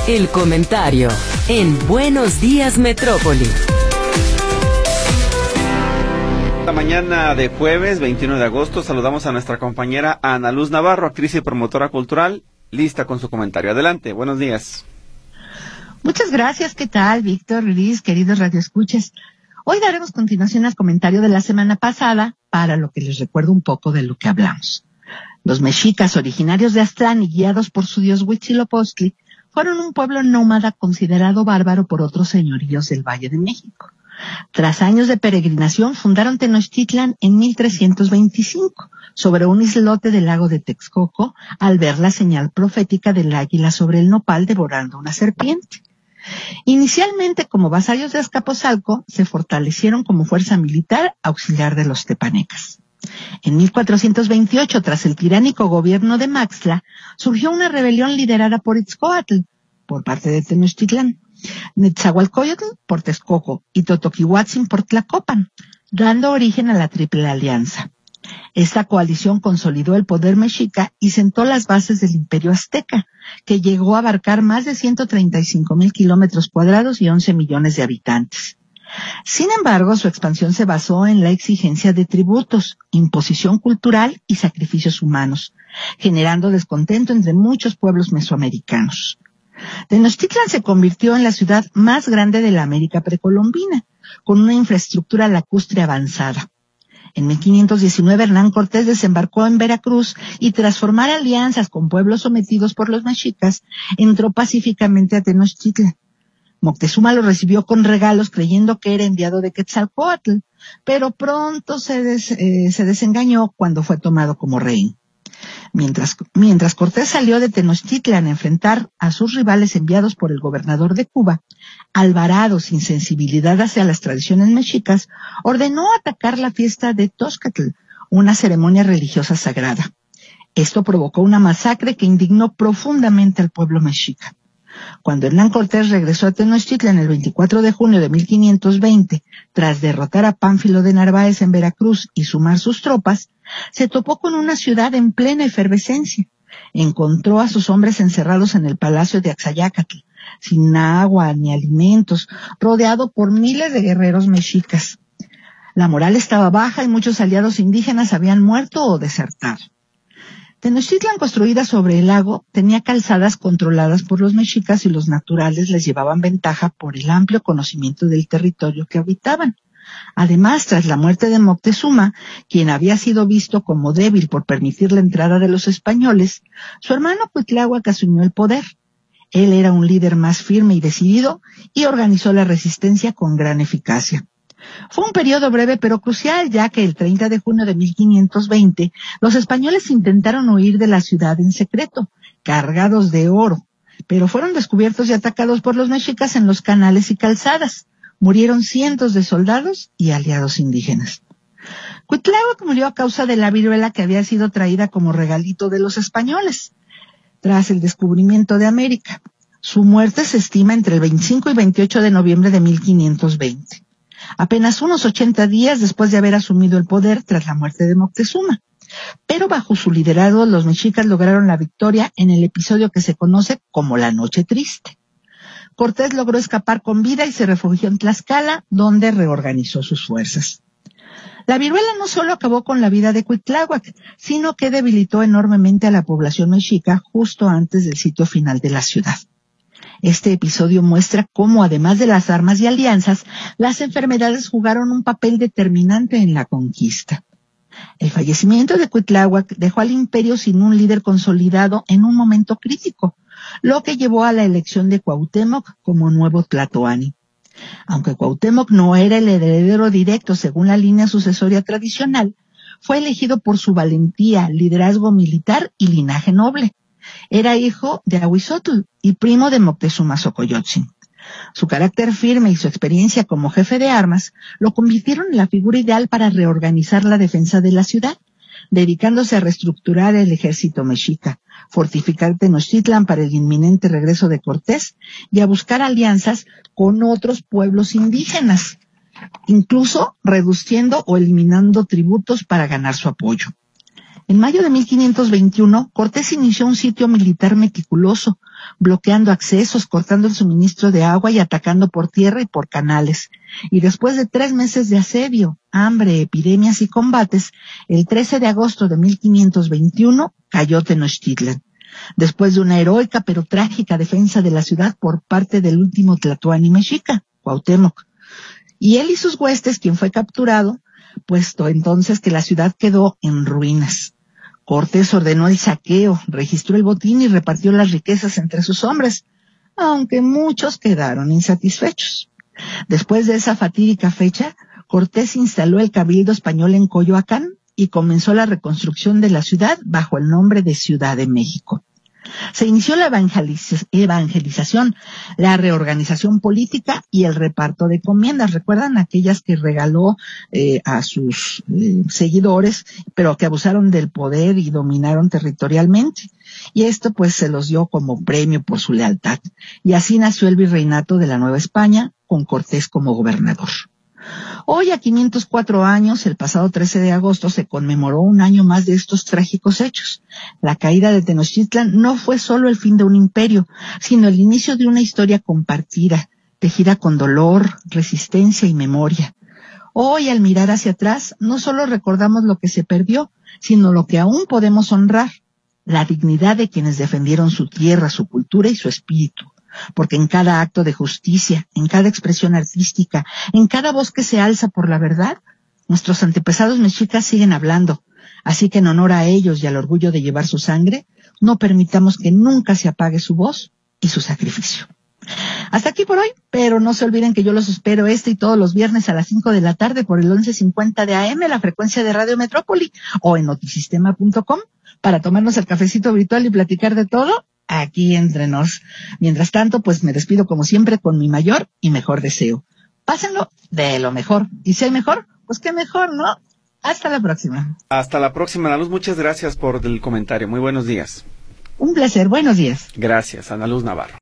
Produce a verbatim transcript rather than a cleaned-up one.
El comentario en Buenos Días Metrópoli. La mañana de jueves veintiuno de agosto saludamos a nuestra compañera Ana Luz Navarro, actriz y promotora cultural, lista con su comentario. Adelante, buenos días. Muchas gracias, ¿qué tal, Víctor, Luis, queridos radioescuchas? Hoy daremos continuación al comentario de la semana pasada, para lo que les recuerdo un poco de lo que hablamos. Los mexicas originarios de Aztlán y guiados por su dios Huitzilopochtli fueron un pueblo nómada considerado bárbaro por otros señoríos del Valle de México. Tras años de peregrinación, fundaron Tenochtitlan en mil trescientos veinticinco, sobre un islote del lago de Texcoco, al ver la señal profética del águila sobre el nopal devorando una serpiente. Inicialmente, como vasallos de Azcapotzalco, se fortalecieron como fuerza militar auxiliar de los tepanecas. En mil cuatrocientos veintiocho, tras el tiránico gobierno de Maxtla, surgió una rebelión liderada por Itzcoatl, por parte de Tenochtitlán, Netzahualcóyotl por Texcoco y Totoquihuatzin por Tlacopan, dando origen a la Triple Alianza. Esta coalición consolidó el poder mexica y sentó las bases del Imperio Azteca, que llegó a abarcar más de ciento treinta y cinco mil kilómetros cuadrados y once millones de habitantes. Sin embargo, su expansión se basó en la exigencia de tributos, imposición cultural y sacrificios humanos, generando descontento entre muchos pueblos mesoamericanos. Tenochtitlan se convirtió en la ciudad más grande de la América precolombina, con una infraestructura lacustre avanzada. En mil quinientos diecinueve, Hernán Cortés desembarcó en Veracruz y, tras formar alianzas con pueblos sometidos por los mexicas, entró pacíficamente a Tenochtitlan. Moctezuma lo recibió con regalos creyendo que era enviado de Quetzalcóatl, pero pronto se, des, eh, se desengañó cuando fue tomado como rehén. Mientras, mientras Cortés salió de Tenochtitlan a enfrentar a sus rivales enviados por el gobernador de Cuba, Alvarado, sin sensibilidad hacia las tradiciones mexicas, ordenó atacar la fiesta de Tozcatl, una ceremonia religiosa sagrada. Esto provocó una masacre que indignó profundamente al pueblo mexica. Cuando Hernán Cortés regresó a Tenochtitlan el veinticuatro de junio de mil quinientos veinte, tras derrotar a Pánfilo de Narváez en Veracruz y sumar sus tropas, se topó con una ciudad en plena efervescencia. Encontró a sus hombres encerrados en el palacio de Axayácatl, sin agua ni alimentos, rodeado por miles de guerreros mexicas. La moral estaba baja y muchos aliados indígenas habían muerto o desertado. Tenochtitlan, construida sobre el lago, tenía calzadas controladas por los mexicas y los naturales les llevaban ventaja por el amplio conocimiento del territorio que habitaban. Además, tras la muerte de Moctezuma, quien había sido visto como débil por permitir la entrada de los españoles, su hermano Cuitláhuac asumió el poder. Él era un líder más firme y decidido y organizó la resistencia con gran eficacia. Fue un periodo breve pero crucial, ya que el treinta de junio de mil quinientos veinte los españoles intentaron huir de la ciudad en secreto, cargados de oro, pero fueron descubiertos y atacados por los mexicas en los canales y calzadas. Murieron cientos de soldados y aliados indígenas. Cuitláhuac murió a causa de la viruela que había sido traída como regalito de los españoles tras el descubrimiento de América. Su muerte se estima entre el veinticinco y veintiocho de noviembre de mil quinientos veinte. Apenas unos ochenta días después de haber asumido el poder tras la muerte de Moctezuma. Pero bajo su liderazgo los mexicas lograron la victoria en el episodio que se conoce como la Noche Triste. Cortés logró escapar con vida y se refugió en Tlaxcala, donde reorganizó sus fuerzas. La viruela no solo acabó con la vida de Cuitláhuac, sino que debilitó enormemente a la población mexica justo antes del sitio final de la ciudad. Este episodio muestra cómo, además de las armas y alianzas, las enfermedades jugaron un papel determinante en la conquista. El fallecimiento de Cuitláhuac dejó al imperio sin un líder consolidado en un momento crítico, lo que llevó a la elección de Cuauhtémoc como nuevo tlatoani. Aunque Cuauhtémoc no era el heredero directo según la línea sucesoria tradicional, fue elegido por su valentía, liderazgo militar y linaje noble. Era hijo de Ahuizotl y primo de Moctezuma Xocoyotzin. Su carácter firme y su experiencia como jefe de armas lo convirtieron en la figura ideal para reorganizar la defensa de la ciudad, dedicándose a reestructurar el ejército mexica, fortificar Tenochtitlan para el inminente regreso de Cortés y a buscar alianzas con otros pueblos indígenas, incluso reduciendo o eliminando tributos para ganar su apoyo. En mayo de mil quinientos veintiuno, Cortés inició un sitio militar meticuloso, bloqueando accesos, cortando el suministro de agua y atacando por tierra y por canales. Y después de tres meses de asedio, hambre, epidemias y combates, el trece de agosto de mil quinientos veintiuno cayó Tenochtitlan. Después de una heroica pero trágica defensa de la ciudad por parte del último tlatoani mexica, Cuauhtémoc. Y él y sus huestes, quien fue capturado, puesto entonces que la ciudad quedó en ruinas. Cortés ordenó el saqueo, registró el botín y repartió las riquezas entre sus hombres, aunque muchos quedaron insatisfechos. Después de esa fatídica fecha, Cortés instaló el cabildo español en Coyoacán y comenzó la reconstrucción de la ciudad bajo el nombre de Ciudad de México. Se inició la evangeliz- evangelización, la reorganización política y el reparto de encomiendas. ¿Recuerdan aquellas que regaló eh, a sus eh, seguidores, pero que abusaron del poder y dominaron territorialmente? Y esto pues se los dio como premio por su lealtad. Y así nació el virreinato de la Nueva España, con Cortés como gobernador. Hoy, a quinientos cuatro años, el pasado trece de agosto, se conmemoró un año más de estos trágicos hechos. La caída de Tenochtitlan no fue solo el fin de un imperio, sino el inicio de una historia compartida, tejida con dolor, resistencia y memoria. Hoy, al mirar hacia atrás, no solo recordamos lo que se perdió, sino lo que aún podemos honrar, la dignidad de quienes defendieron su tierra, su cultura y su espíritu. Porque en cada acto de justicia, en cada expresión artística, en cada voz que se alza por la verdad, nuestros antepasados mexicas siguen hablando. Así que en honor a ellos y al orgullo de llevar su sangre, no permitamos que nunca se apague su voz y su sacrificio. Hasta aquí por hoy, pero no se olviden que yo los espero este y todos los viernes a las cinco de la tarde por el once cincuenta de A M, la frecuencia de Radio Metrópoli, o en notisistema punto com, para tomarnos el cafecito virtual y platicar de todo aquí entre nos. Mientras tanto, pues me despido como siempre con mi mayor y mejor deseo. Pásenlo de lo mejor. Y si hay mejor, pues qué mejor, ¿no? Hasta la próxima. Hasta la próxima, Ana Luz. Muchas gracias por el comentario. Muy buenos días. Un placer. Buenos días. Gracias, Ana Luz Navarro.